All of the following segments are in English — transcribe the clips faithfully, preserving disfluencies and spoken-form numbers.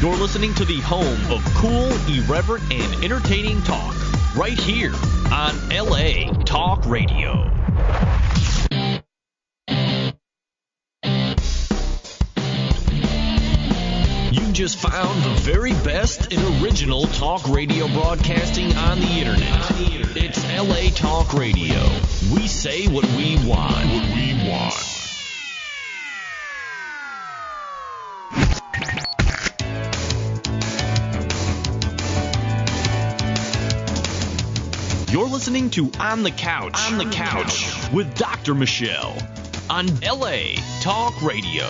You're listening to the home of cool, irreverent, and entertaining talk, right here on L A Talk Radio. You just found the very best and original talk radio broadcasting on the internet. It's L A Talk Radio. We say what we want. What we want. You're listening to On the Couch, On the Couch with Doctor Michelle on L A Talk Radio.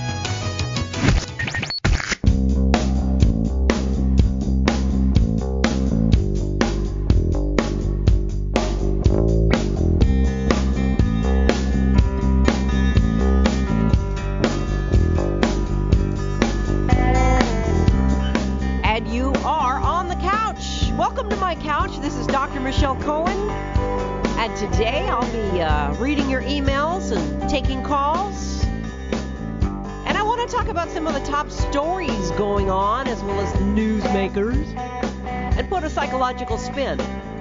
And you are on the couch. Welcome to my couch. This is Doctor Michelle Cohen, and today I'll be uh, reading your emails and taking calls. And I want to talk about some of the top stories going on, as well as the newsmakers, and put a psychological spin,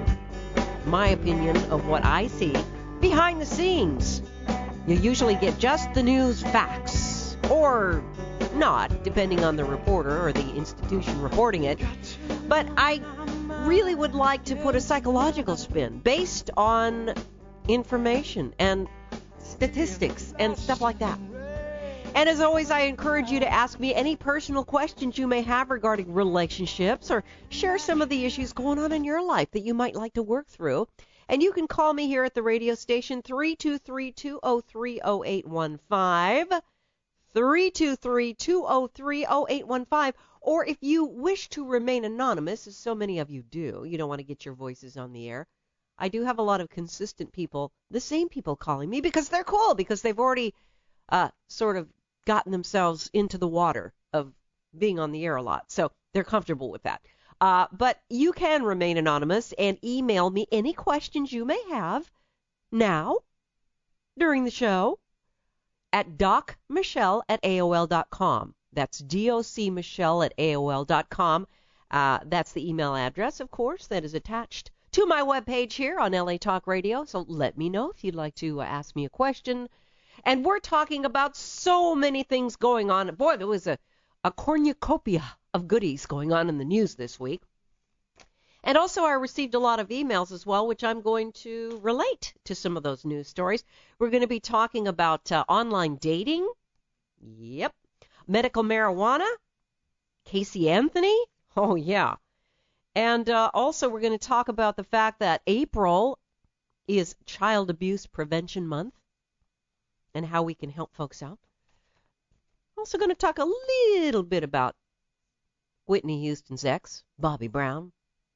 my opinion of what I see behind the scenes. You usually get just the news facts, or not, depending on the reporter or the institution reporting it. But I really would like to put a psychological spin based on information and statistics and stuff like that. And as always, I encourage you to ask me any personal questions you may have regarding relationships, or share some of the issues going on in your life that you might like to work through. And you can call me here at the radio station, three two three, two oh three, oh eight one five, three two three, two oh three, oh eight one five. Or if you wish to remain anonymous, as so many of you do, you don't want to get your voices on the air. I do have a lot of consistent people, the same people calling me, because they're cool, because they've already uh, sort of gotten themselves into the water of being on the air a lot. So they're comfortable with that. Uh, but you can remain anonymous and email me any questions you may have now, during the show, at docmichelle at A O L dot com. That's docmichelle at A O L dot com. Uh, that's the email address, of course, that is attached to my webpage here on L A Talk Radio. So let me know if you'd like to uh, ask me a question. And we're talking about so many things going on. Boy, there was a, a cornucopia of goodies going on in the news this week. And also I received a lot of emails as well, which I'm going to relate to some of those news stories. We're going to be talking about uh, online dating. Yep. Medical marijuana. Casey Anthony. Oh, yeah. And uh, also we're going to talk about the fact that April is Child Abuse Prevention Month and how we can help folks out. Also going to talk a little bit about Whitney Houston's ex, Bobby Brown.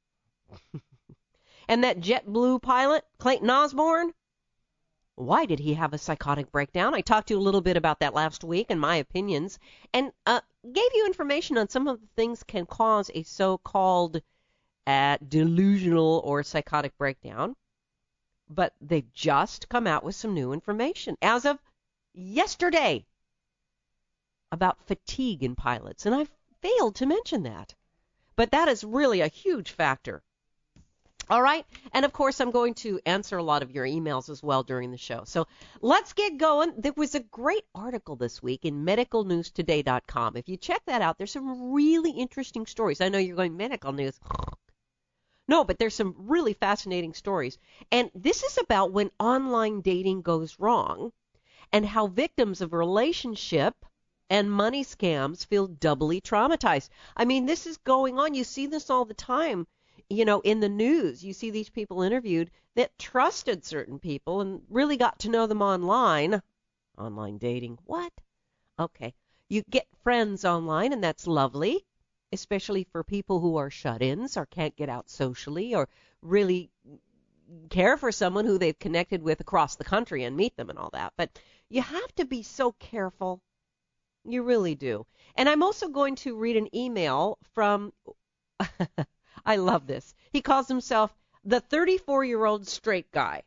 And that JetBlue pilot, Clayton Osborne. Why did he have a psychotic breakdown? I talked to you a little bit about that last week and my opinions, and uh, gave you information on some of the things can cause a so-called uh, delusional or psychotic breakdown. But they've just come out with some new information as of yesterday about fatigue in pilots, and I failed to mention that. But that is really a huge factor. All right. And of course, I'm going to answer a lot of your emails as well during the show. So let's get going. There was a great article this week in medical news today dot com. If you check that out, there's some really interesting stories. I know you're going medical news. No, but there's some really fascinating stories. And this is about when online dating goes wrong and how victims of relationship and money scams feel doubly traumatized. I mean, this is going on. You see this all the time. You know, in the news, you see these people interviewed that trusted certain people and really got to know them online. Online dating. What? Okay. You get friends online, and that's lovely, especially for people who are shut-ins or can't get out socially or really care for someone who they've connected with across the country and meet them and all that. But you have to be so careful. You really do. And I'm also going to read an email from... I love this. He calls himself the thirty-four-year-old straight guy.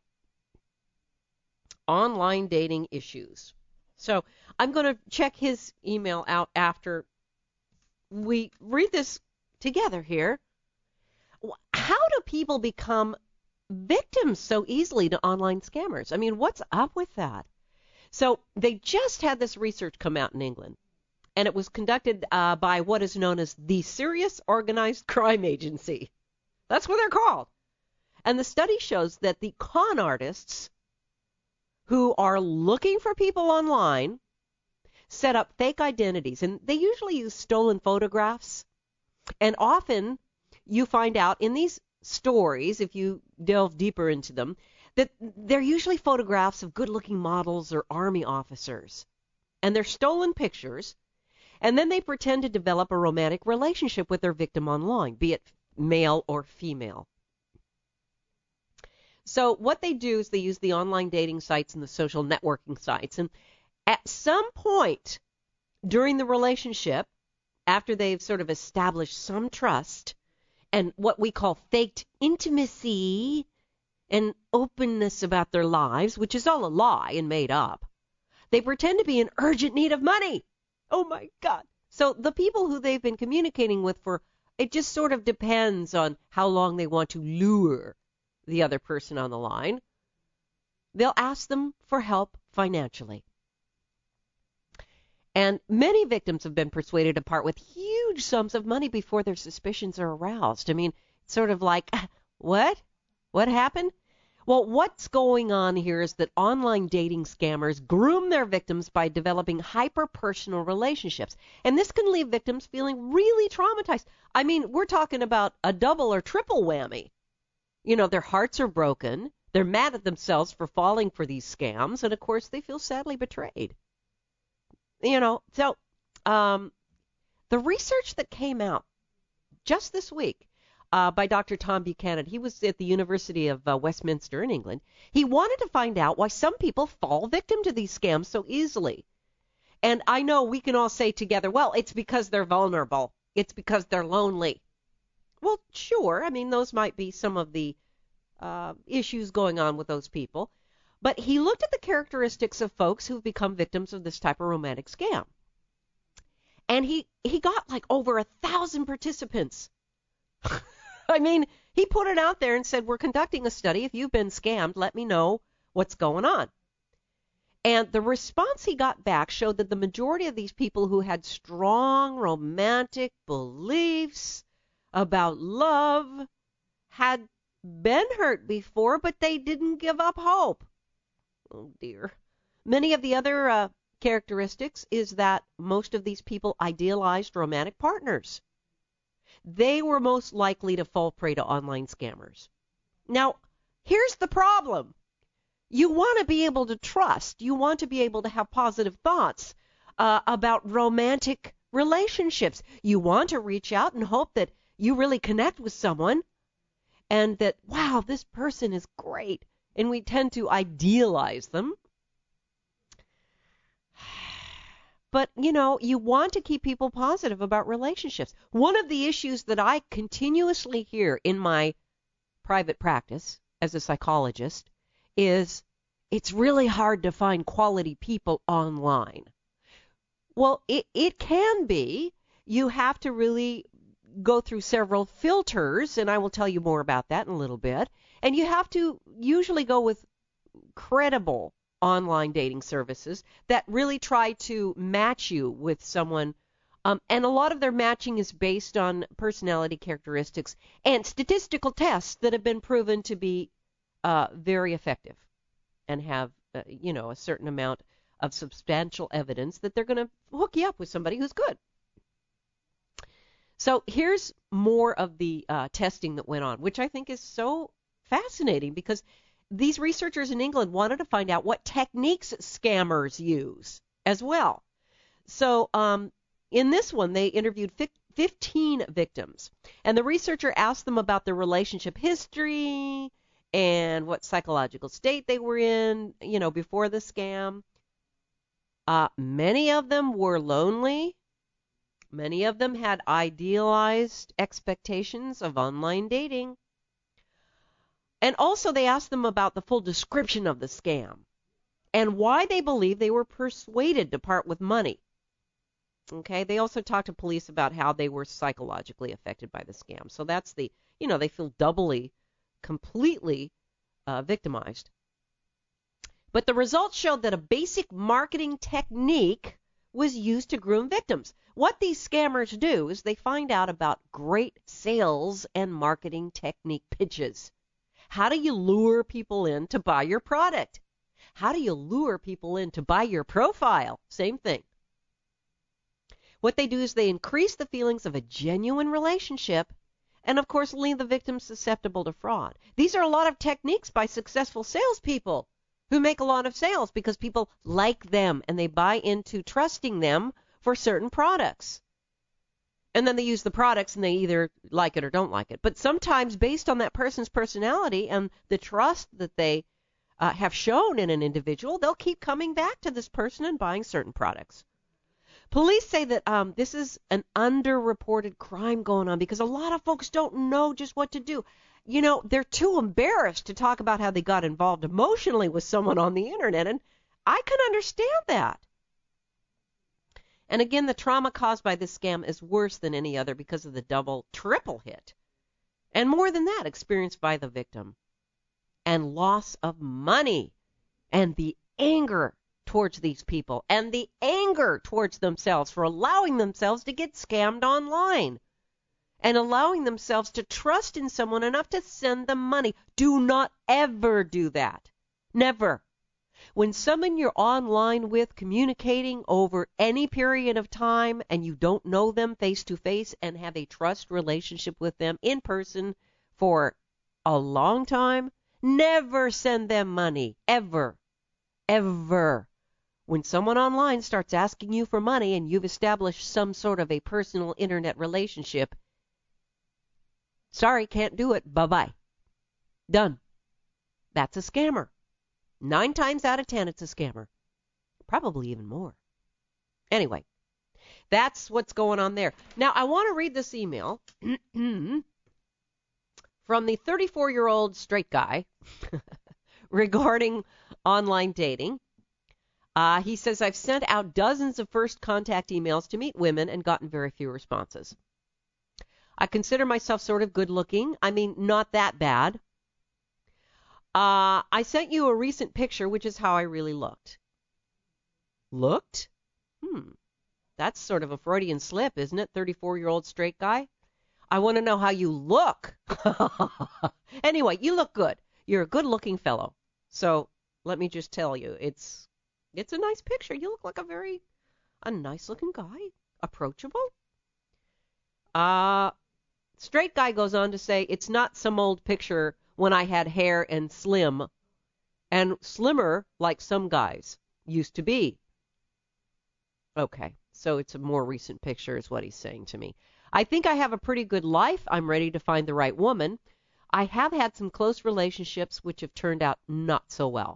Online dating issues. So I'm going to check his email out after we read this together here. How do people become victims so easily to online scammers? I mean, what's up with that? So they just had this research come out in England, and it was conducted uh, by what is known as the Serious Organized Crime Agency. That's what they're called. And the study shows that the con artists who are looking for people online set up fake identities, and they usually use stolen photographs. And often you find out in these stories, if you delve deeper into them, that they're usually photographs of good-looking models or army officers. And they're stolen pictures, and then they pretend to develop a romantic relationship with their victim online, be it male or female. So what they do is they use the online dating sites and the social networking sites. And at some point during the relationship, after they've sort of established some trust and what we call faked intimacy and openness about their lives, which is all a lie and made up, they pretend to be in urgent need of money. Oh, my God. So the people who they've been communicating with for, it just sort of depends on how long they want to lure the other person on the line. They'll ask them for help financially. And many victims have been persuaded to part with huge sums of money before their suspicions are aroused. I mean, it's sort of like, what? What happened? Well, what's going on here is that online dating scammers groom their victims by developing hyper-personal relationships. And this can leave victims feeling really traumatized. I mean, we're talking about a double or triple whammy. You know, their hearts are broken. They're mad at themselves for falling for these scams. And, of course, they feel sadly betrayed. You know, so um, the research that came out just this week uh, by Doctor Tom Buchanan, he was at the University of uh, Westminster in England. He wanted to find out why some people fall victim to these scams so easily. And I know we can all say together, well, it's because they're vulnerable. It's because they're lonely. Well, sure. I mean, those might be some of the uh, issues going on with those people. But he looked at the characteristics of folks who've become victims of this type of romantic scam. And he, he got like over a thousand participants. I mean, he put it out there and said, we're conducting a study. If you've been scammed, let me know what's going on. And the response he got back showed that the majority of these people who had strong romantic beliefs about love had been hurt before, but they didn't give up hope. Oh, dear. Many of the other uh, characteristics is that most of these people idealized romantic partners. They were most likely to fall prey to online scammers. Now, here's the problem. You want to be able to trust. You want to be able to have positive thoughts uh, about romantic relationships. You want to reach out and hope that you really connect with someone and that, wow, this person is great. And we tend to idealize them. But, you know, you want to keep people positive about relationships. One of the issues that I continuously hear in my private practice as a psychologist is it's really hard to find quality people online. Well, it, it can be. You have to really go through several filters, and I will tell you more about that in a little bit. And you have to usually go with credible online dating services that really try to match you with someone. Um, and a lot of their matching is based on personality characteristics and statistical tests that have been proven to be uh, very effective and have, uh, you know, a certain amount of substantial evidence that they're going to hook you up with somebody who's good. So here's more of the uh, testing that went on, which I think is so fascinating because these researchers in England wanted to find out what techniques scammers use as well. So um, in this one, they interviewed fifteen victims, and the researcher asked them about their relationship history and what psychological state they were in, you know, before the scam. Uh, many of them were lonely. Many of them had idealized expectations of online dating. And also they asked them about the full description of the scam and why they believe they were persuaded to part with money. Okay, they also talked to police about how they were psychologically affected by the scam. So that's the, you know, they feel doubly, completely uh, victimized. But the results showed that a basic marketing technique was used to groom victims. What these scammers do is they find out about great sales and marketing technique pitches. How do you lure people in to buy your product? How do you lure people in to buy your profile? Same thing. What they do is they increase the feelings of a genuine relationship and, of course, leave the victim susceptible to fraud. These are a lot of techniques by successful salespeople who make a lot of sales because people like them and they buy into trusting them for certain products. And then they use the products and they either like it or don't like it. But sometimes based on that person's personality and the trust that they uh, have shown in an individual, they'll keep coming back to this person and buying certain products. Police say that um, this is an underreported crime going on because a lot of folks don't know just what to do. You know, they're too embarrassed to talk about how they got involved emotionally with someone on the internet, and I can understand that. And again, the trauma caused by this scam is worse than any other because of the double, triple hit. And more than that, experienced by the victim. And loss of money. And the anger towards these people. And the anger towards themselves for allowing themselves to get scammed online. And allowing themselves to trust in someone enough to send them money. Do not ever do that. Never. When someone you're online with, communicating over any period of time, and you don't know them face to face and have a trust relationship with them in person for a long time, never send them money. Ever. Ever. When someone online starts asking you for money and you've established some sort of a personal internet relationship, sorry, can't do it. Bye-bye. Done. That's a scammer. Nine times out of ten, it's a scammer. Probably even more. Anyway, that's what's going on there. Now, I want to read this email from the thirty-four-year-old straight guy regarding online dating. Uh, he says, I've sent out dozens of first contact emails to meet women and gotten very few responses. I consider myself sort of good looking. I mean, not that bad. Uh, I sent you a recent picture, which is how I really looked. Looked? Hmm. That's sort of a Freudian slip, isn't it? thirty-four-year-old straight guy. I want to know how you look. Anyway, you look good. You're a good-looking fellow. So let me just tell you, it's it's a nice picture. You look like a very, a nice-looking guy. Approachable. Uh, straight guy goes on to say, it's not some old picture when I had hair and slim, and slimmer like some guys used to be. Okay, so it's a more recent picture is what he's saying to me. I think I have a pretty good life. I'm ready to find the right woman. I have had some close relationships which have turned out not so well.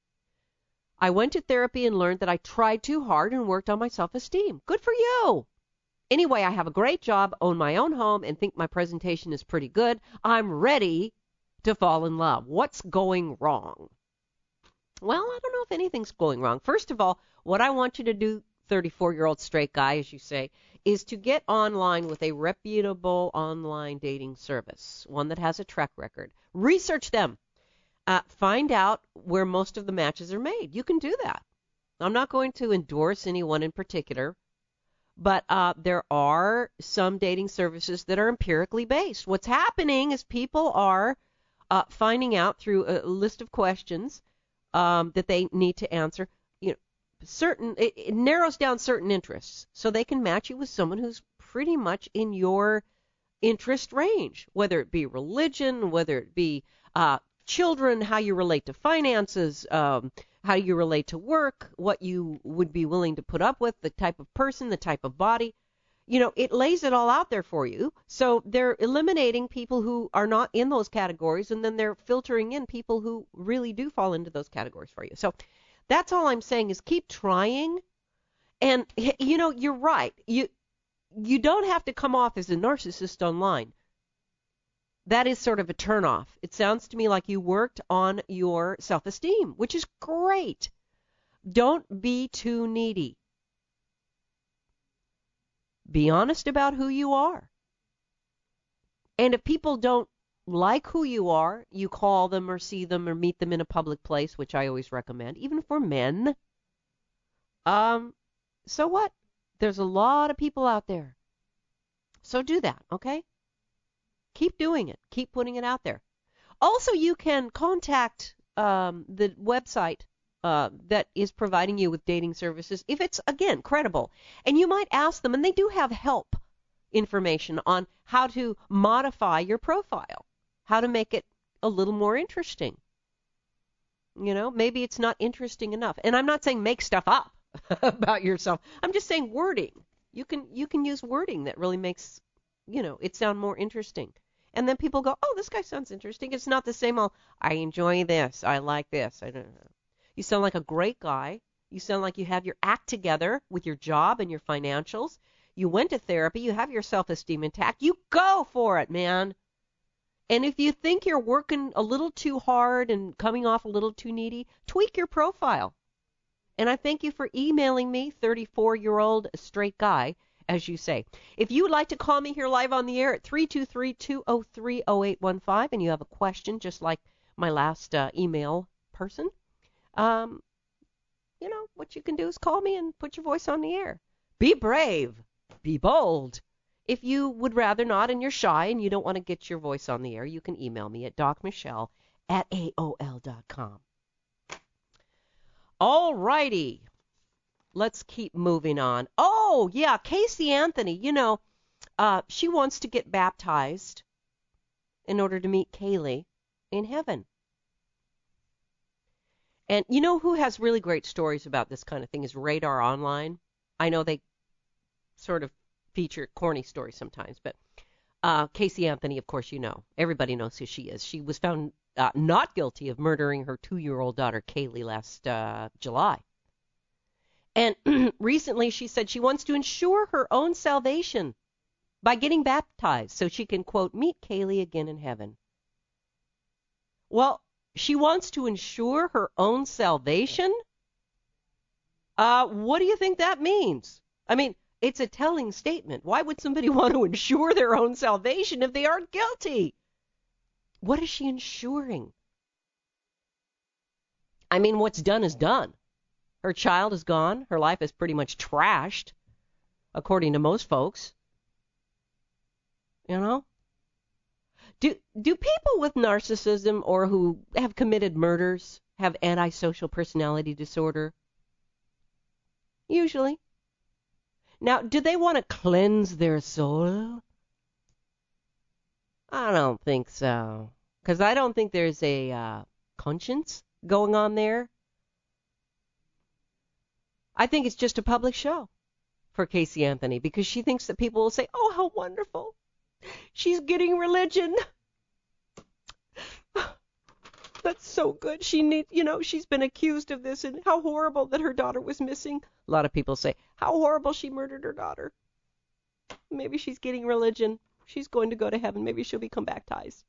I went to therapy and learned that I tried too hard and worked on my self-esteem. Good for you! Anyway, I have a great job, own my own home, and think my presentation is pretty good. I'm ready to fall in love. What's going wrong? Well, I don't know if anything's going wrong. First of all, what I want you to do, thirty-four-year-old straight guy, as you say, is to get online with a reputable online dating service, one that has a track record. Research them. Uh, find out where most of the matches are made. You can do that. I'm not going to endorse anyone in particular, but uh, there are some dating services that are empirically based. What's happening is people are Uh, finding out through a list of questions um, that they need to answer, you know, certain it, it narrows down certain interests, so they can match you with someone who's pretty much in your interest range, whether it be religion, whether it be uh, children, how you relate to finances, um, how you relate to work, what you would be willing to put up with, the type of person, the type of body. You know, it lays it all out there for you. So they're eliminating people who are not in those categories, and then they're filtering in people who really do fall into those categories for you. So that's all I'm saying is keep trying. And, you know, you're right. You you don't have to come off as a narcissist online. That is sort of a turnoff. It sounds to me like you worked on your self-esteem, which is great. Don't be too needy. Be honest about who you are. And if people don't like who you are, you call them or see them or meet them in a public place, which I always recommend, even for men. Um, so what? There's a lot of people out there. So do that, okay? Keep doing it. Keep putting it out there. Also, you can contact um, the website uh, that is providing you with dating services if it's, again, credible. And you might ask them, and they do have help information on how to modify your profile, how to make it a little more interesting. You know, maybe it's not interesting enough. And I'm not saying make stuff up about yourself. I'm just saying wording. You can you can use wording that really makes, you know, it sound more interesting. And then people go, oh, this guy sounds interesting. It's not the same old, I enjoy this, I like this. I don't know. You sound like a great guy. You sound like you have your act together with your job and your financials. You went to therapy. You have your self-esteem intact. You go for it, man. And if you think you're working a little too hard and coming off a little too needy, tweak your profile. And I thank you for emailing me, thirty-four-year-old straight guy, as you say. If you would like to call me here live on the air at three two three, two oh three, oh eight one five and you have a question just like my last uh, email person, um, you know, what you can do is call me and put your voice on the air. Be brave. Be bold. If you would rather not and you're shy and you don't want to get your voice on the air, you can email me at docmichelle at A O L dot com. All righty. Let's keep moving on. Oh, yeah, Casey Anthony, you know, uh, she wants to get baptized in order to meet Kaylee in heaven. And you know who has really great stories about this kind of thing is Radar Online. I know they sort of feature corny stories sometimes, but uh, Casey Anthony, of course, you know. Everybody knows who she is. She was found uh, not guilty of murdering her two-year-old daughter, Kaylee, last uh, July. And recently she said she wants to ensure her own salvation by getting baptized so she can, quote, meet Kaylee again in heaven. Well, she wants to ensure her own salvation? Uh, what do you think that means? I mean, it's a telling statement. Why would somebody want to ensure their own salvation if they aren't guilty? What is she ensuring? I mean, what's done is done. Her child is gone. Her life is pretty much trashed, according to most folks. You know? Do do people with narcissism or who have committed murders have antisocial personality disorder? Usually. Now, do they want to cleanse their soul? I don't think so. Because I don't think there's a uh, conscience going on there. I think it's just a public show for Casey Anthony because she thinks that people will say, oh, how wonderful. She's getting religion. That's so good. She need, you know, she's been accused of this and how horrible that her daughter was missing. A lot of people say, how horrible she murdered her daughter. Maybe she's getting religion. She's going to go to heaven. Maybe she'll become baptized.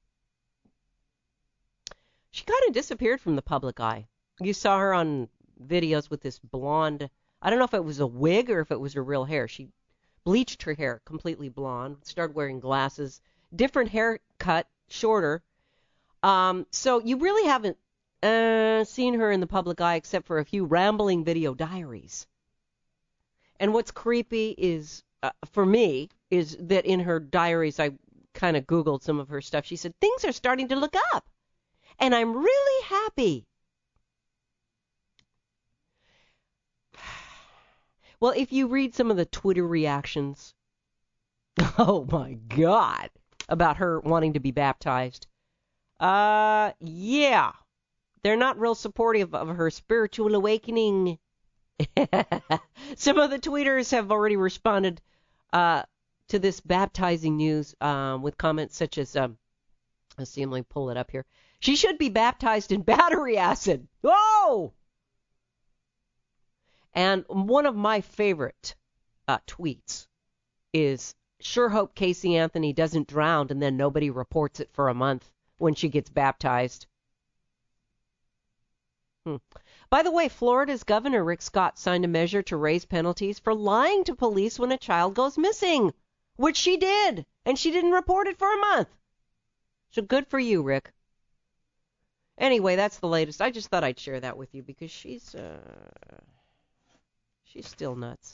She kind of disappeared from the public eye. You saw her on videos with this blonde, I don't know if it was a wig or if it was her real hair. She bleached her hair completely blonde, started wearing glasses, different haircut, shorter. Um, so you really haven't uh, seen her in the public eye except for a few rambling video diaries. And what's creepy is, uh, for me, is that in her diaries, I kind of Googled some of her stuff. She said, things are starting to look up. And I'm really happy. Well, if you read some of the Twitter reactions, oh my God, about her wanting to be baptized, uh, yeah, they're not real supportive of her spiritual awakening. Some of the tweeters have already responded uh, to this baptizing news um, with comments such as, um, let's see, let me pull it up here. She should be baptized in battery acid. Whoa! And one of my favorite uh, tweets is, sure hope Casey Anthony doesn't drown and then nobody reports it for a month when she gets baptized. Hmm. By the way, Florida's Governor Rick Scott signed a measure to raise penalties for lying to police when a child goes missing, which she did, and she didn't report it for a month. So good for you, Rick. Anyway, that's the latest. I just thought I'd share that with you because she's uh, she's still nuts.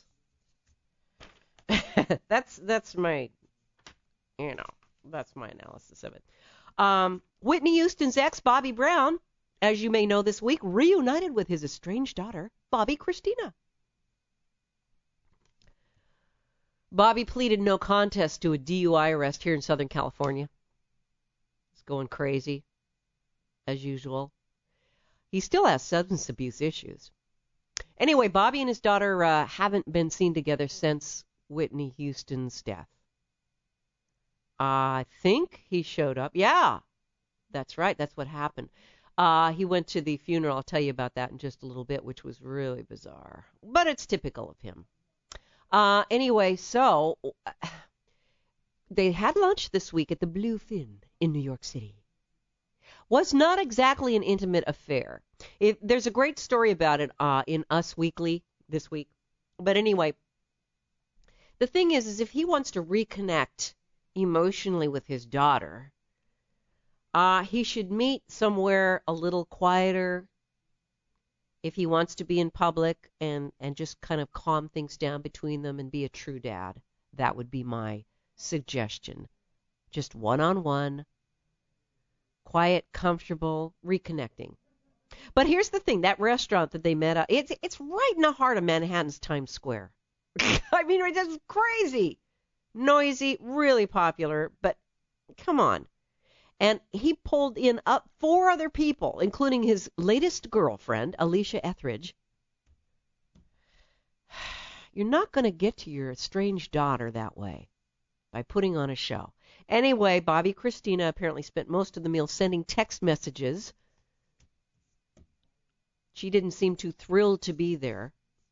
that's that's my, you know, that's my analysis of it. Um, Whitney Houston's ex, Bobby Brown, as you may know this week, reunited with his estranged daughter, Bobby Christina. Bobby pleaded no contest to a D U I arrest here in Southern California. He's going crazy, as usual. He still has substance abuse issues. Anyway, Bobby and his daughter uh, haven't been seen together since Whitney Houston's death. I think he showed up. Yeah, that's right. That's what happened. Uh, he went to the funeral. I'll tell you about that in just a little bit, which was really bizarre. But it's typical of him. Uh, anyway, so they had lunch this week at the Bluefin in New York City. Was not exactly an intimate affair. If, there's a great story about it uh, in Us Weekly this week. But anyway, the thing is, is if he wants to reconnect emotionally with his daughter, uh, he should meet somewhere a little quieter if he wants to be in public and, and just kind of calm things down between them and be a true dad. That would be my suggestion. Just one-on-one, quiet, comfortable, reconnecting. But here's the thing, that restaurant that they met at, it's, it's right in the heart of Manhattan's Times Square. I mean, it's just crazy. Noisy, really popular, but come on. And he pulled in up four other people, including his latest girlfriend, Alicia Etheridge. You're not going to get to your estranged daughter that way, by putting on a show. Anyway, Bobby Christina apparently spent most of the meal sending text messages. She didn't seem too thrilled to be there.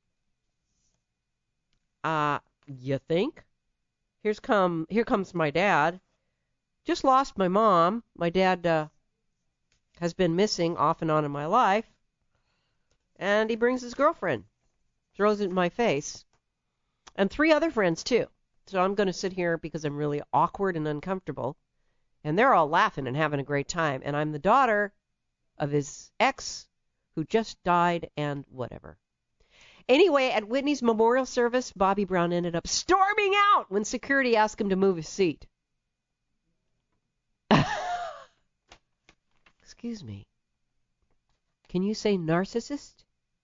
Uh, you think? Here's come, here comes my dad. Just lost my mom. My dad uh, has been missing off and on in my life. And he brings his girlfriend. Throws it in my face. And three other friends, too. So I'm going to sit here because I'm really awkward and uncomfortable. And they're all laughing and having a great time. And I'm the daughter of his ex who just died and whatever. Anyway, at Whitney's memorial service, Bobby Brown ended up storming out when security asked him to move his seat. Excuse me. Can you say narcissist?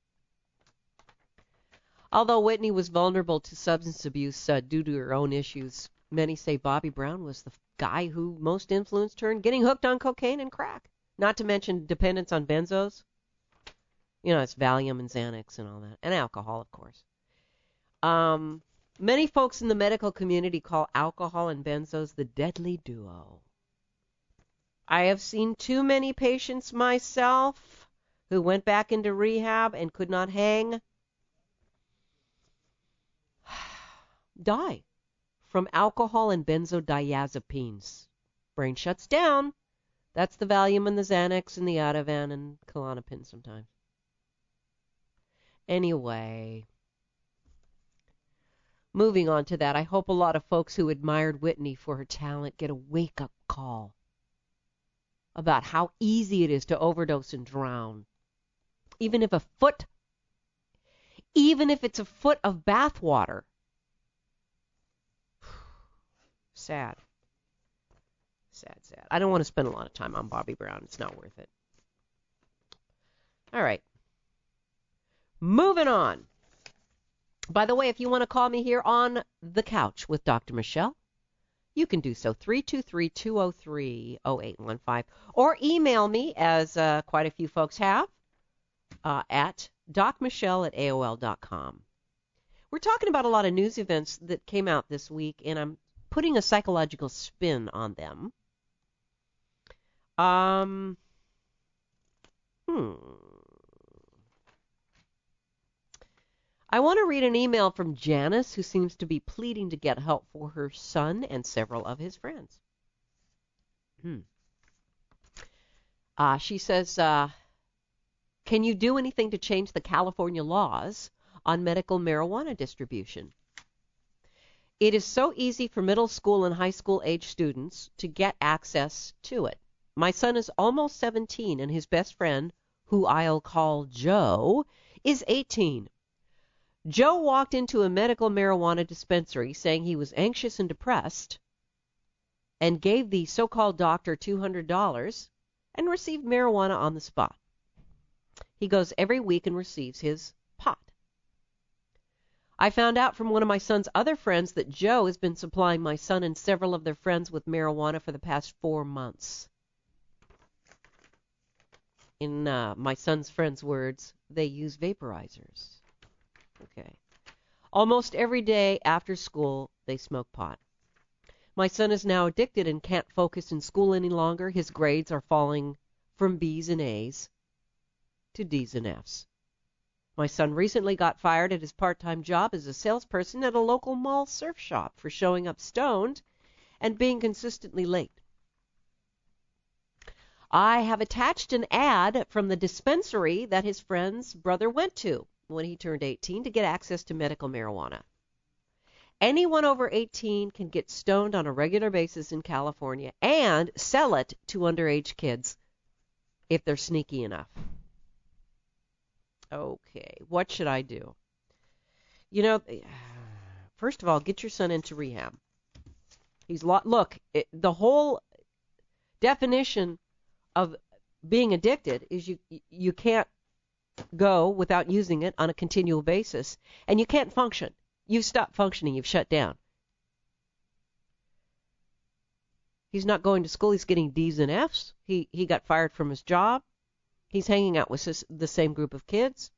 Although Whitney was vulnerable to substance abuse uh, due to her own issues, many say Bobby Brown was the guy who most influenced her in getting hooked on cocaine and crack. Not to mention dependence on benzos. You know, it's Valium and Xanax and all that. And alcohol, of course. Um, many folks in the medical community call alcohol and benzos the deadly duo. I have seen too many patients myself who went back into rehab and could not hang die from alcohol and benzodiazepines. Brain shuts down. That's the Valium and the Xanax and the Ativan and Klonopin sometimes. Anyway, moving on to that, I hope a lot of folks who admired Whitney for her talent get a wake-up call about how easy it is to overdose and drown. Even if a foot, even if it's a foot of bath water. Sad. Sad, sad. I don't want to spend a lot of time on Bobby Brown. It's not worth it. All right. Moving on. By the way, if you want to call me here on The Couch with Doctor Michelle, you can do so, three two three, two oh three, oh eight one five, or email me, as uh, quite a few folks have, uh, at docmichelle at A O L dot com. We're talking about a lot of news events that came out this week, and I'm putting a psychological spin on them. Um, hmm. I want to read an email from Janice, who seems to be pleading to get help for her son and several of his friends. Hmm. Uh, she says, uh, Can you do anything to change the California laws on medical marijuana distribution? It is so easy for middle school and high school age students to get access to it. My son is almost seventeen, and his best friend, who I'll call Joe, is eighteen. Joe walked into a medical marijuana dispensary saying he was anxious and depressed and gave the so-called doctor two hundred dollars and received marijuana on the spot. He goes every week and receives his pot. I found out from one of my son's other friends that Joe has been supplying my son and several of their friends with marijuana for the past four months. In uh, my son's friends' words, they use vaporizers. Okay. Almost every day after school, they smoke pot. My son is now addicted and can't focus in school any longer. His grades are falling from B's and A's to D's and F's. My son recently got fired at his part-time job as a salesperson at a local mall surf shop for showing up stoned and being consistently late. I have attached an ad from the dispensary that his friend's brother went to when he turned eighteen to get access to medical marijuana. Anyone over eighteen can get stoned on a regular basis in California and sell it to underage kids if they're sneaky enough. Okay, what should I do? You know, first of all, get your son into rehab. He's lo- look, it, the whole definition of being addicted is you you can't go without using it on a continual basis, and you can't function. You've stopped functioning. You've shut down. He's not going to school. He's getting D's and F's. He he got fired from his job. He's hanging out with his, the same group of kids.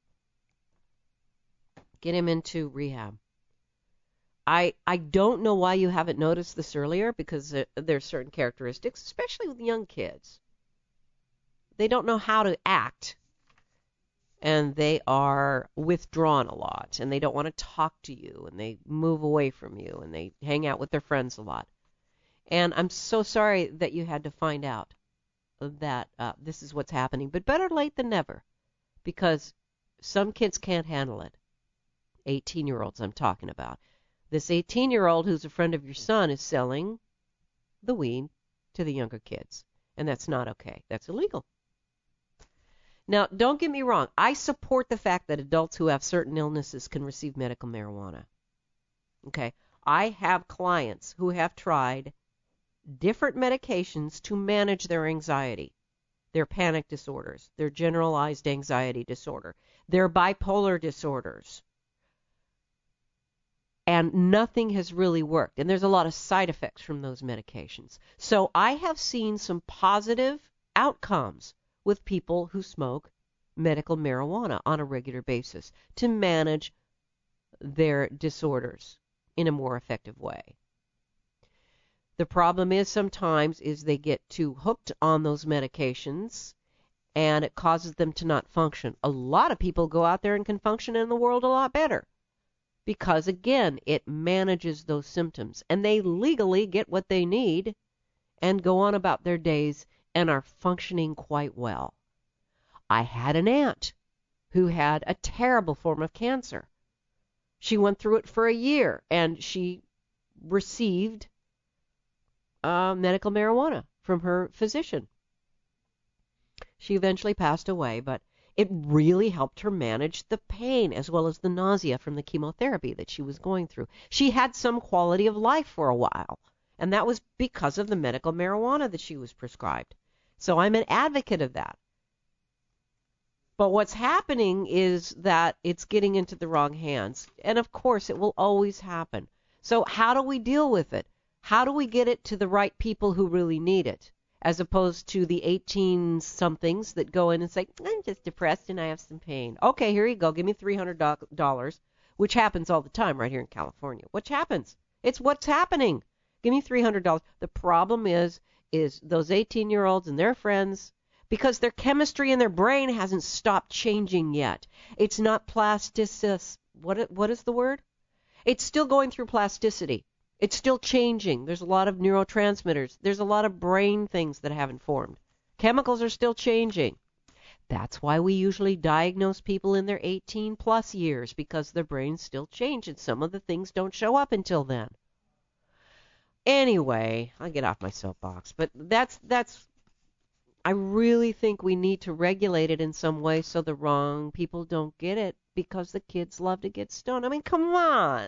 Get him into rehab. I I don't know why you haven't noticed this earlier, because there, there's certain characteristics, especially with young kids. They don't know how to act, and they are withdrawn a lot, and they don't want to talk to you, and they move away from you, and they hang out with their friends a lot. And I'm so sorry that you had to find out that uh, this is what's happening, but better late than never, because some kids can't handle it. eighteen-year-olds I'm talking about. This eighteen-year-old who's a friend of your son is selling the weed to the younger kids, and that's not okay. That's illegal. Now, don't get me wrong. I support the fact that adults who have certain illnesses can receive medical marijuana. Okay? I have clients who have tried different medications to manage their anxiety, their panic disorders, their generalized anxiety disorder, their bipolar disorders. And nothing has really worked. And there's a lot of side effects from those medications. So I have seen some positive outcomes with people who smoke medical marijuana on a regular basis to manage their disorders in a more effective way. The problem is sometimes is they get too hooked on those medications, and it causes them to not function. A lot of people go out there and can function in the world a lot better because, again, it manages those symptoms, and they legally get what they need and go on about their days and are functioning quite well. I had an aunt who had a terrible form of cancer. She went through it for a year, and she received uh, medical marijuana from her physician. She eventually passed away, but it really helped her manage the pain as well as the nausea from the chemotherapy that she was going through. She had some quality of life for a while, and that was because of the medical marijuana that she was prescribed. So I'm an advocate of that. But what's happening is that it's getting into the wrong hands. And of course, it will always happen. So how do we deal with it? How do we get it to the right people who really need it, as opposed to the eighteen-somethings that go in and say, I'm just depressed and I have some pain. Okay, here you go. Give me three hundred dollars, which happens all the time right here in California. What happens? It's what's happening. Give me three hundred dollars. The problem is, is those eighteen-year-olds and their friends, because their chemistry in their brain hasn't stopped changing yet. It's not plasticus. What, what is the word? It's still going through plasticity. It's still changing. There's a lot of neurotransmitters. There's a lot of brain things that haven't formed. Chemicals are still changing. That's why we usually diagnose people in their eighteen plus years, because their brains still change and some of the things don't show up until then. Anyway, I'll get off my soapbox, but that's that's I really think we need to regulate it in some way so the wrong people don't get it, because the kids love to get stoned. I mean, come on.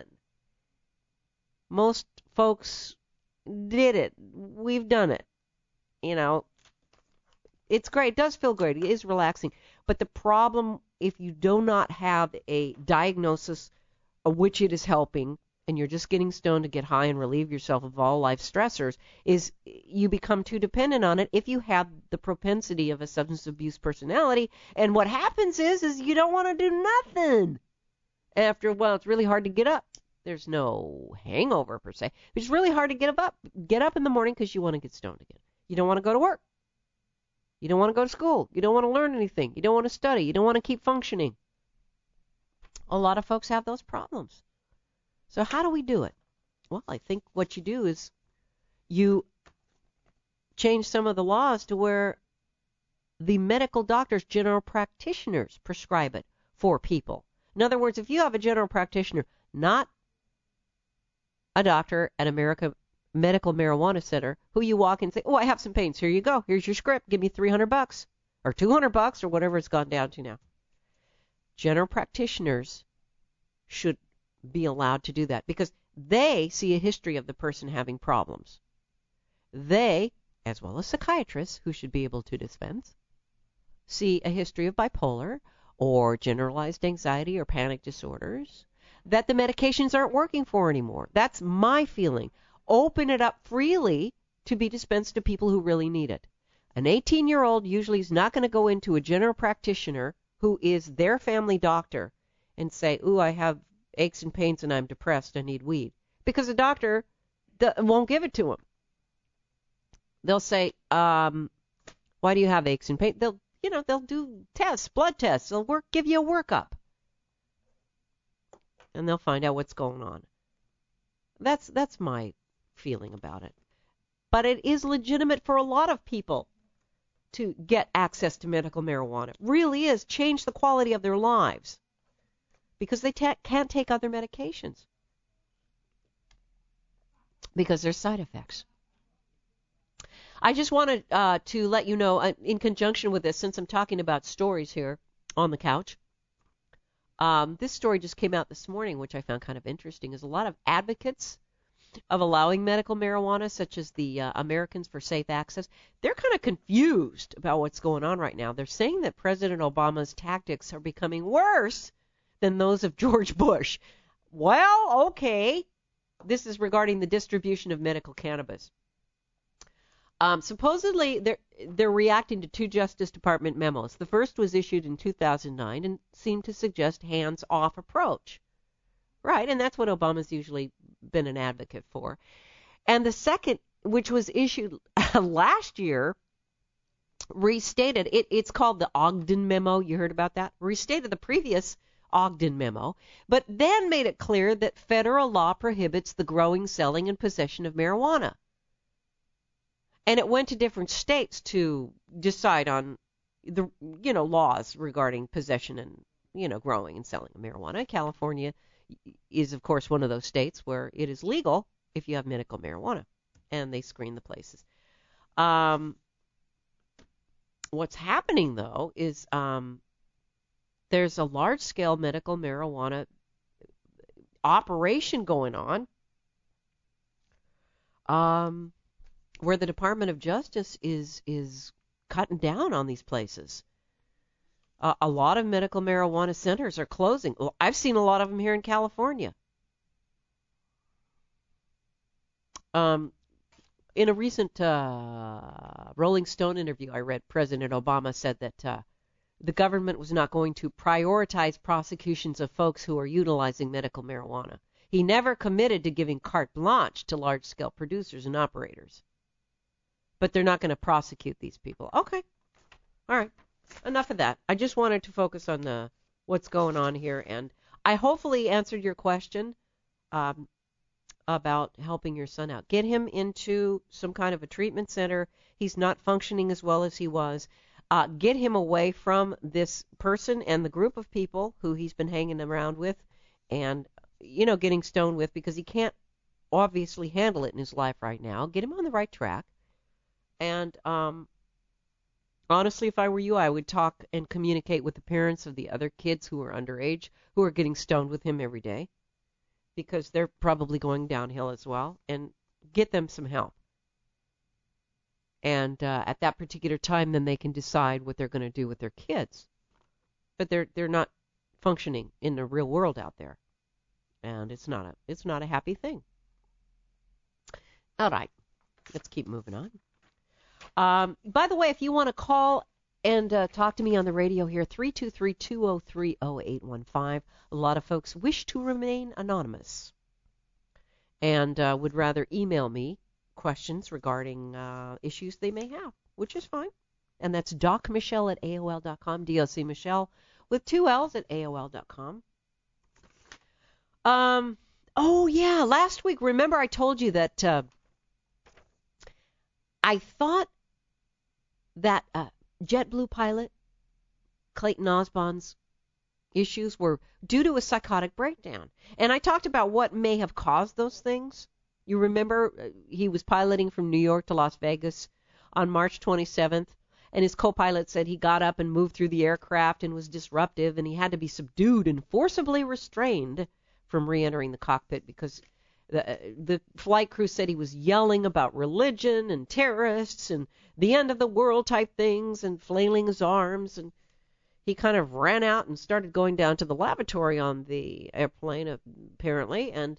Most folks did it. We've done it. You know, it's great. It does feel great. It is relaxing. But the problem, if you do not have a diagnosis of which it is helping, and you're just getting stoned to get high and relieve yourself of all life stressors, is you become too dependent on it if you have the propensity of a substance abuse personality. And what happens is, is you don't want to do nothing. After a while, it's really hard to get up. There's no hangover per se. It's really hard to get up, get up in the morning because you want to get stoned again. You don't want to go to work. You don't want to go to school. You don't want to learn anything. You don't want to study. You don't want to keep functioning. A lot of folks have those problems. So how do we do it? Well, I think what you do is you change some of the laws to where the medical doctors, general practitioners, prescribe it for people. In other words, if you have a general practitioner, not a doctor at America Medical Marijuana Center, who you walk in and say, oh, I have some pains. Here you go. Here's your script. Give me three hundred bucks or two hundred bucks or whatever it's gone down to now. General practitioners should be allowed to do that because they see a history of the person having problems. They, as well as psychiatrists who should be able to dispense, see a history of bipolar or generalized anxiety or panic disorders that the medications aren't working for anymore. That's my feeling. Open it up freely to be dispensed to people who really need it. An eighteen-year-old usually is not going to go into a general practitioner who is their family doctor and say, ooh, I have aches and pains and I'm depressed, I need weed. Because the doctor won't give it to them. They'll say, um, why do you have aches and pains? They'll, you know, they'll do tests, blood tests. They'll work, give you a workup. And they'll find out what's going on. That's that's my feeling about it. But it is legitimate for a lot of people to get access to medical marijuana. It really is. Change the quality of their lives. Because they ta- can't take other medications. Because there's side effects. I just wanted uh, to let you know, uh, in conjunction with this, since I'm talking about stories here on the couch, um, this story just came out this morning, which I found kind of interesting, is a lot of advocates of allowing medical marijuana, such as the uh, Americans for Safe Access, they're kind of confused about what's going on right now. They're saying that President Obama's tactics are becoming worse than those of George Bush. Well, okay. This is regarding the distribution of medical cannabis. Um, supposedly, they're, they're reacting to two Justice Department memos. The first was issued in two thousand nine and seemed to suggest hands-off approach. Right, and that's what Obama's usually been an advocate for. And the second, which was issued last year, restated, it, it's called the Ogden Memo. You heard about that? Restated the previous Ogden Memo, but then made it clear that federal law prohibits the growing, selling, and possession of marijuana. And it went to different states to decide on the, you know, laws regarding possession and, you know, growing and selling of marijuana. California is, of course, one of those states where it is legal if you have medical marijuana, and they screen the places. Um, what's happening, though, is um, there's a large-scale medical marijuana operation going on um, where the Department of Justice is is cutting down on these places. Uh, a lot of medical marijuana centers are closing. I've seen a lot of them here in California. Um, in a recent uh, Rolling Stone interview I read, President Obama said that uh, the government was not going to prioritize prosecutions of folks who are utilizing medical marijuana. He never committed to giving carte blanche to large-scale producers and operators. But they're not going to prosecute these people. Okay. All right. Enough of that. I just wanted to focus on the what's going on here, and I hopefully answered your question um, about helping your son out. Get him into some kind of a treatment center. He's not functioning as well as he was. Uh, get him away from this person and the group of people who he's been hanging around with and, you know, getting stoned with, because he can't obviously handle it in his life right now. Get him on the right track. And um, honestly, if I were you, I would talk and communicate with the parents of the other kids who are underage who are getting stoned with him every day, because they're probably going downhill as well, and get them some help. And uh, at that particular time, then they can decide what they're going to do with their kids. But they're they're not functioning in the real world out there, and it's not a it's not a happy thing. All right, let's keep moving on. Um, by the way, if you want to call and uh, talk to me on the radio here, three two three, two oh three, oh eight one five. A lot of folks wish to remain anonymous and uh, would rather email me questions regarding uh, issues they may have, which is fine. And that's docmichelle at A O L dot com, D O C Michelle with two L's at A O L dot com. Um, oh, yeah, last week, remember I told you that uh, I thought that uh, JetBlue pilot Clayton Osbon's issues were due to a psychotic breakdown. And I talked about what may have caused those things. You remember uh, he was piloting from New York to Las Vegas on March twenty-seventh, and his co-pilot said he got up and moved through the aircraft and was disruptive, and he had to be subdued and forcibly restrained from re-entering the cockpit because the, uh, the flight crew said he was yelling about religion and terrorists and the end of the world type things and flailing his arms, and he kind of ran out and started going down to the lavatory on the airplane, apparently, and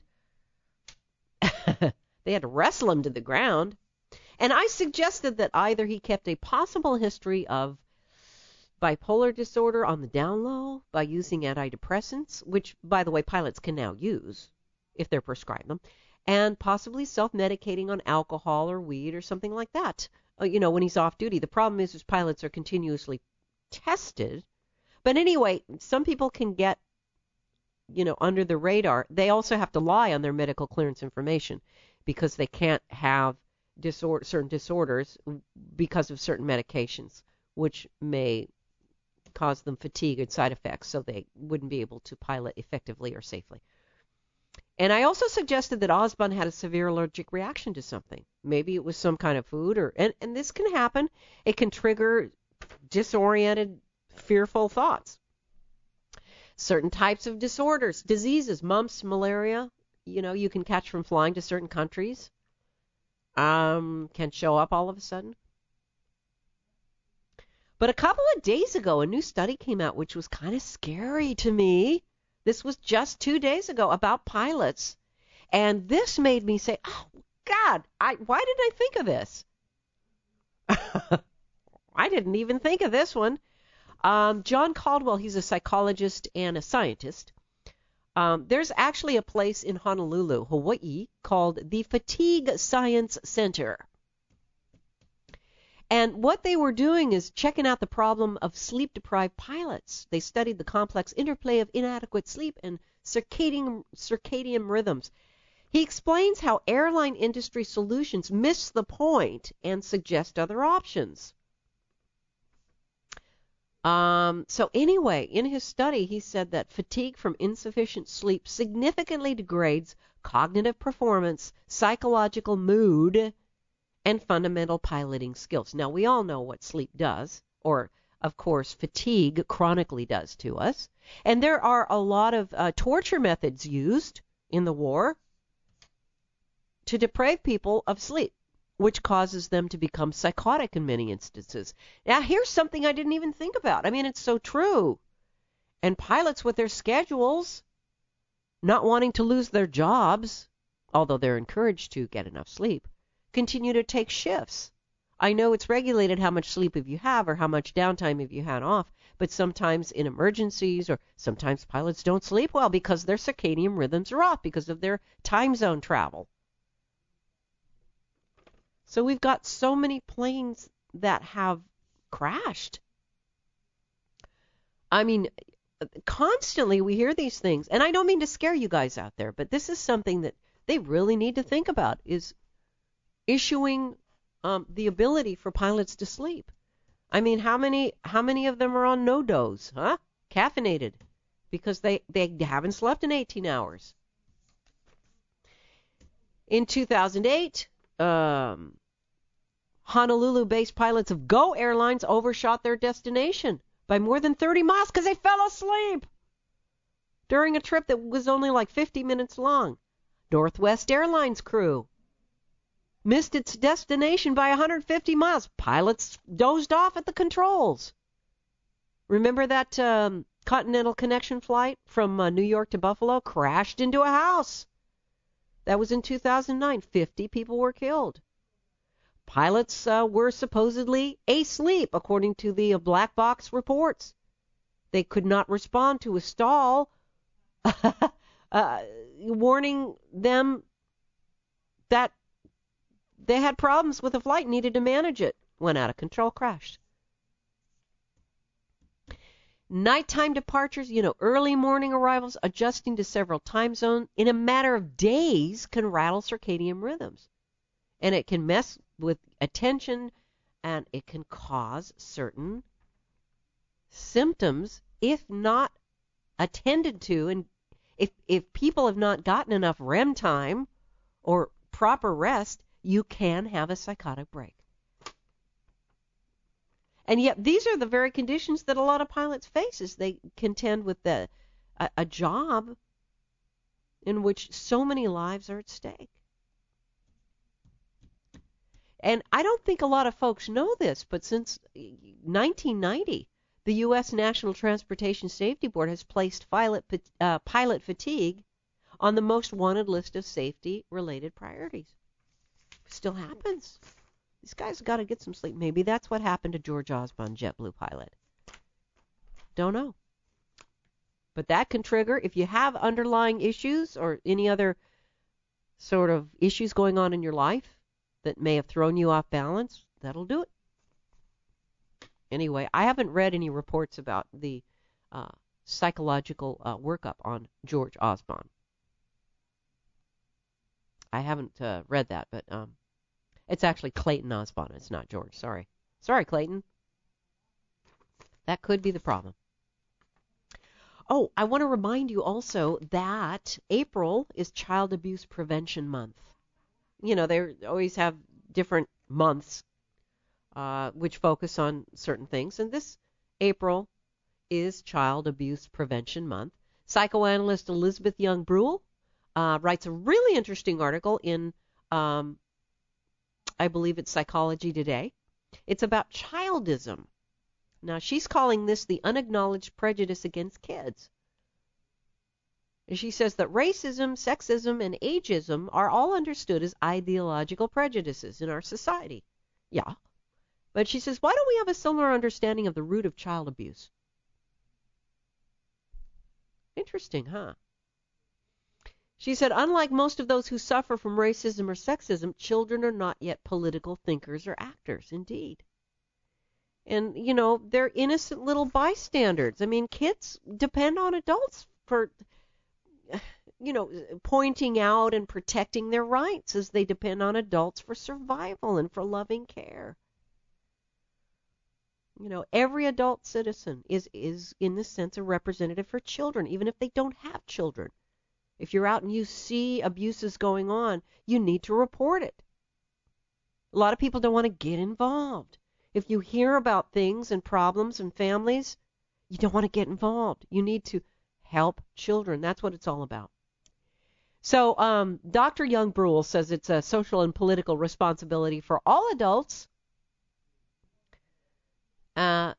they had to wrestle him to the ground. And I suggested that either he kept a possible history of bipolar disorder on the down low by using antidepressants, which, by the way, pilots can now use if they're prescribed them, and possibly self-medicating on alcohol or weed or something like that, uh, you know, when he's off duty. The problem is, is pilots are continuously tested. But anyway, some people can get, you know, under the radar. They also have to lie on their medical clearance information because they can't have disorder, certain disorders because of certain medications, which may cause them fatigue and side effects, so they wouldn't be able to pilot effectively or safely. And I also suggested that Osbon had a severe allergic reaction to something. Maybe it was some kind of food, or and, and this can happen. It can trigger disoriented, fearful thoughts. Certain types of disorders, diseases, mumps, malaria, you know, you can catch from flying to certain countries, um, can show up all of a sudden. But a couple of days ago, a new study came out which was kind of scary to me. This was just two days ago about pilots. And this made me say, oh, God, I, why didn't I think of this? I didn't even think of this one. Um, John Caldwell, he's a psychologist and a scientist. Um, there's actually a place in Honolulu, Hawaii, called the Fatigue Science Center. And what they were doing is checking out the problem of sleep-deprived pilots. They studied the complex interplay of inadequate sleep and circadian, circadian rhythms. He explains how airline industry solutions miss the point and suggest other options. Um, so anyway, in his study, he said that fatigue from insufficient sleep significantly degrades cognitive performance, psychological mood, and fundamental piloting skills. Now, we all know what sleep does, or, of course, fatigue chronically does to us. And there are a lot of uh, torture methods used in the war to deprive people of sleep, which causes them to become psychotic in many instances. Now, here's something I didn't even think about. I mean, it's so true. And pilots with their schedules, not wanting to lose their jobs, although they're encouraged to get enough sleep, continue to take shifts. I know it's regulated how much sleep if you have or how much downtime if you had off, but sometimes in emergencies or sometimes pilots don't sleep well because their circadian rhythms are off because of their time zone travel. So we've got so many planes that have crashed. I mean, constantly we hear these things, and I don't mean to scare you guys out there, but this is something that they really need to think about, is issuing um, the ability for pilots to sleep. I mean, how many how many of them are on no-dose, huh? Caffeinated, because they, they haven't slept in eighteen hours. In two thousand eight, um, Honolulu-based pilots of Go Airlines overshot their destination by more than thirty miles because they fell asleep during a trip that was only like fifty minutes long. Northwest Airlines crew missed its destination by one hundred fifty miles. Pilots dozed off at the controls. Remember that um, Continental Connection flight from uh, New York to Buffalo crashed into a house? That was in two thousand nine. fifty people were killed. Pilots uh, were supposedly asleep, according to the uh, black box reports. They could not respond to a stall, uh, warning them that they had problems with the flight, needed to manage it. Went out of control, crashed. Nighttime departures, you know, early morning arrivals, adjusting to several time zones in a matter of days can rattle circadian rhythms. And it can mess with attention, and it can cause certain symptoms if not attended to. And if, if people have not gotten enough R E M time or proper rest, you can have a psychotic break. And yet these are the very conditions that a lot of pilots face as they contend with the, a, a job in which so many lives are at stake. And I don't think a lot of folks know this, but since nineteen ninety, the U S National Transportation Safety Board has placed pilot, uh, pilot fatigue on the most wanted list of safety-related priorities. Still happens. These guys got to get some sleep. Maybe that's what happened to George Osborne, JetBlue pilot. Don't know. But that can trigger, if you have underlying issues or any other sort of issues going on in your life that may have thrown you off balance, that'll do it. Anyway, I haven't read any reports about the uh, psychological uh, workup on George Osborne. I haven't uh, read that, but um, it's actually Clayton Osborne. It's not George. Sorry. Sorry, Clayton. That could be the problem. Oh, I want to remind you also that April is Child Abuse Prevention Month. You know, they always have different months uh, which focus on certain things. And this April is Child Abuse Prevention Month. Psychoanalyst Elizabeth Young Bruhl uh, writes a really interesting article in, um, I believe it's Psychology Today. It's about childism. Now, she's calling this the unacknowledged prejudice against kids. She says that racism, sexism, and ageism are all understood as ideological prejudices in our society. Yeah. But she says, why don't we have a similar understanding of the root of child abuse? Interesting, huh? She said, unlike most of those who suffer from racism or sexism, children are not yet political thinkers or actors, indeed. And, you know, they're innocent little bystanders. I mean, kids depend on adults for, you know, pointing out and protecting their rights as they depend on adults for survival and for loving care. You know, every adult citizen is, is in this sense, a representative for children, even if they don't have children. If you're out and you see abuses going on, you need to report it. A lot of people don't want to get involved. If you hear about things and problems and families, you don't want to get involved. You need to help children. That's what it's all about. So um, Doctor Young Bruhl says it's a social and political responsibility for all adults. Uh,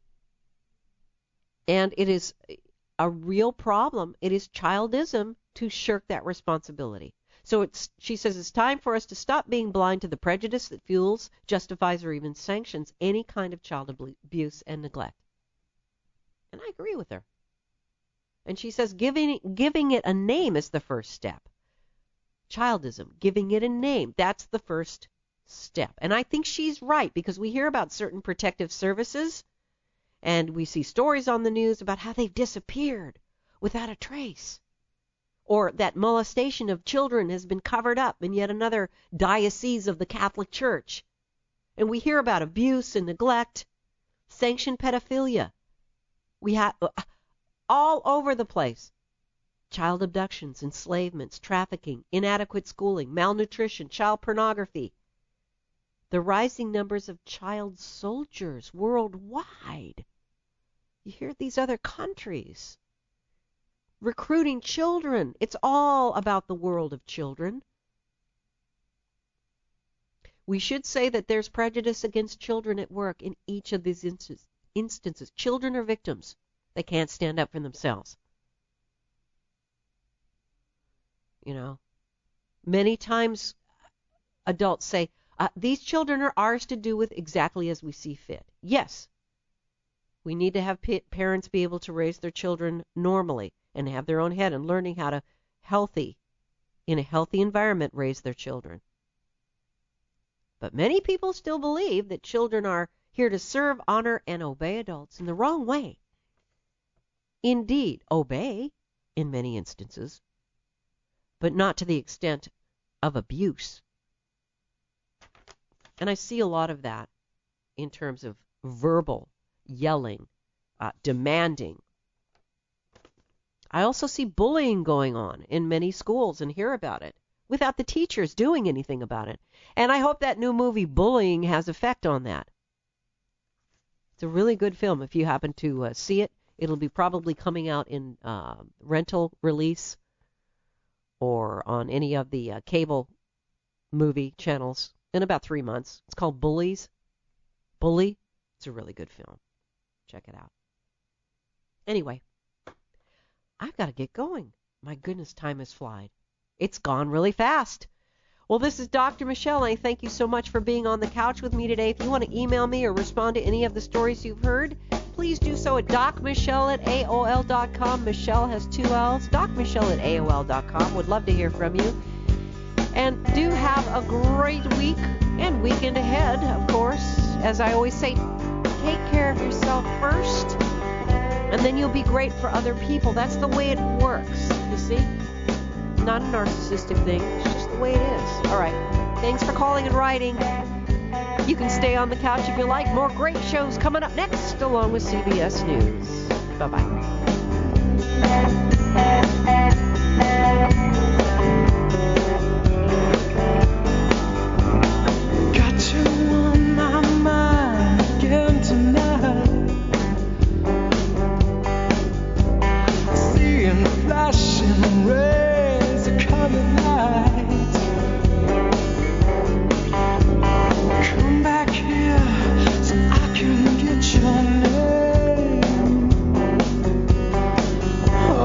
and it is a real problem. It is childism to shirk that responsibility. So it's, she says it's time for us to stop being blind to the prejudice that fuels, justifies, or even sanctions any kind of child abuse and neglect. And I agree with her. And she says giving giving it a name is the first step. Childism, giving it a name, that's the first step. And I think she's right, because we hear about certain protective services, and we see stories on the news about how they've disappeared without a trace. Or that molestation of children has been covered up in yet another diocese of the Catholic Church. And we hear about abuse and neglect sanctioned pedophilia. We have uh, all over the place. Child abductions, enslavements, trafficking, inadequate schooling, malnutrition, child pornography. The rising numbers of child soldiers worldwide. You hear these other countries recruiting children. It's all about the world of children. We should say that there's prejudice against children at work in each of these instances. Children are victims. They can't stand up for themselves. You know, many times adults say, uh, these children are ours to do with exactly as we see fit. Yes, we need to have p- parents be able to raise their children normally and have their own head and learning how to healthy, in a healthy environment, raise their children. But many people still believe that children are here to serve, honor, and obey adults in the wrong way. Indeed, obey in many instances, but not to the extent of abuse. And I see a lot of that in terms of verbal yelling, uh, demanding. I also see bullying going on in many schools and hear about it without the teachers doing anything about it. And I hope that new movie, Bullying, has effect on that. It's a really good film. If you happen to uh, see it, it'll be probably coming out in uh, rental release or on any of the uh, cable movie channels in about three months. It's called Bullies. Bully. It's a really good film. Check it out. Anyway, I've got to get going. My goodness, time has flied. It's gone really fast. Well, this is Doctor Michelle, and I thank you so much for being on the couch with me today. If you want to email me or respond to any of the stories you've heard, please do so at docmichelle at A O L dot com. Michelle has two L's. docmichelle at A O L dot com. Would love to hear from you. And do have a great week and weekend ahead, of course. As I always say, take care of yourself first, and then you'll be great for other people. That's the way it works, you see? Not a narcissistic thing. It's just the way it is. All right. Thanks for calling and writing. You can stay on the couch if you like. More great shows coming up next, along with C B S News. Bye-bye.